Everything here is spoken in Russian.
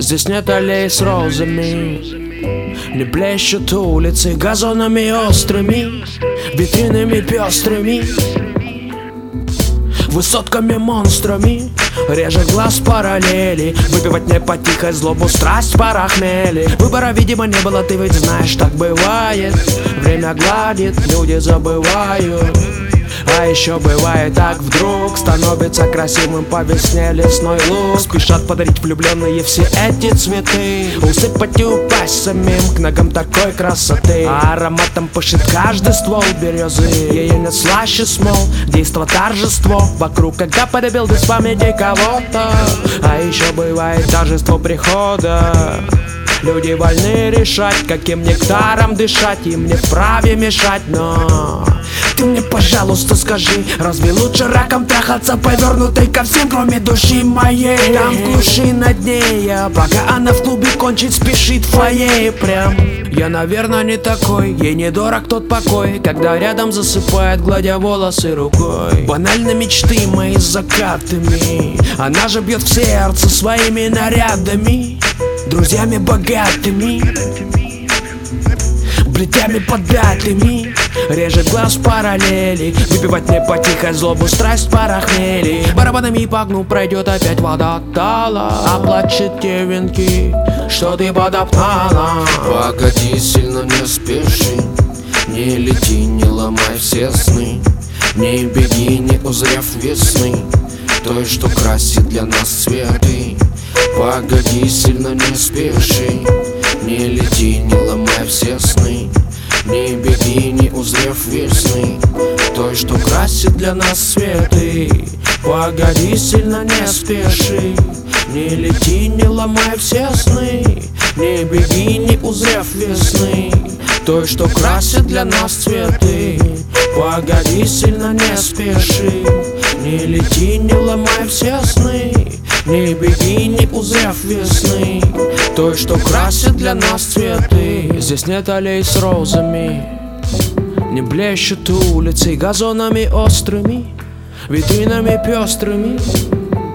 Здесь нет аллей с розами, не блещут улицы газонами острыми, витринами пестрыми, высотками монстрами. Режет глаз параллели, выпивать не по тихой злобу, страсть пора хмели. Выбора видимо не было, ты ведь знаешь, так бывает. Время гладит, люди забывают. А еще бывает так, вдруг становится красивым по весне лесной луг. Спешат подарить влюбленные все эти цветы, усыпать и упасть самим к ногам такой красоты. А ароматом пышет каждый ствол березы, ее нет слаще смол. Действо торжество вокруг, когда полюбил без памяти кого-то. А еще бывает торжество прихода. Люди вольны решать, каким нектаром дышать, им не вправе мешать, но ты мне, пожалуйста, скажи, разве лучше раком трахаться, повернутой ко всем, кроме души моей? Там в глуши над ней я, пока она в клубе кончить спешит в фойе. Прям я, наверное, не такой, ей не дорог тот покой, когда рядом засыпает, гладя волосы рукой. Банально мечты мои с закатами, она же бьет в сердце своими нарядами, друзьями богатыми, плетями податыми. Режет глаз параллели, выпивать не по тихой злобу, страсть пора хмели. Барабанами по окну пройдет опять вода тала, оплачет те венки, что ты подоптала. Погоди, сильно не спеши, не лети, не ломай все сны, не беги, не узрев весны, той, что красит для нас цветы. Погоди, сильно не спеши, не лети, не ломай все сны, не беги, не узрев весны, той, что красит для нас цветы. Погоди, сильно не спеши, не лети, не ломай все сны, не беги, не узрев весны, той, что красит для нас цветы. Погоди, сильно не спеши, не лети, не ломай все сны, не беги, не узрев весны, той, что красит для нас цветы. Здесь нет аллей с розами, не блещут улицы газонами острыми, витринами пестрыми,